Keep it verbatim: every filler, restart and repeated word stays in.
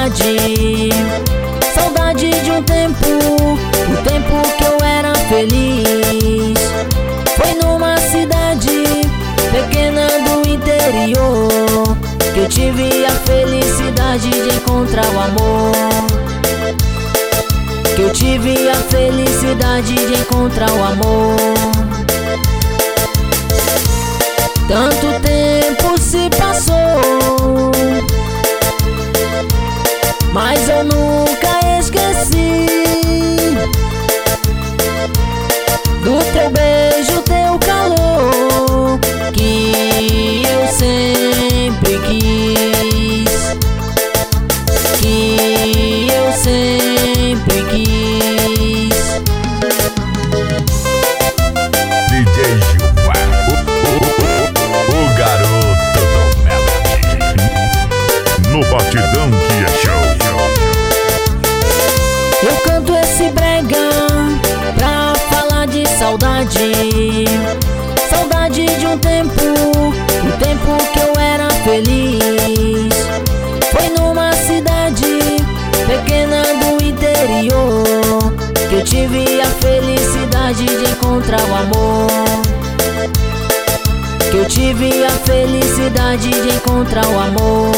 saudade. Saudade de um tempo, o tempo que eu era feliz. Foi numa cidade pequena do interior que eu tive a felicidade de encontrar o amor. Que eu tive a felicidade de encontrar o amor. Tanto tempo se passou, mas eu nunca esqueci do teu beijo, teu calor, que eu sempre quis, que eu sempre quis. D J Gilvar, o, o, o, o garoto do Melody, no batidão que é show. Eu canto esse brega pra falar de saudade. Saudade de um tempo, o tempo que eu era feliz. Foi numa cidade pequena do interior que eu tive a felicidade de encontrar o amor. Que eu tive a felicidade de encontrar o amor.